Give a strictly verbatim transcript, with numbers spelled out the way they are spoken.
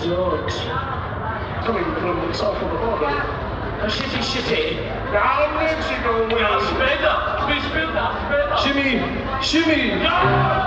George. Coming from the south of the border. A shitty shitty. Down Mexico way. Ja, später. Bis später. Später. Shimmy, shimmy. Ja!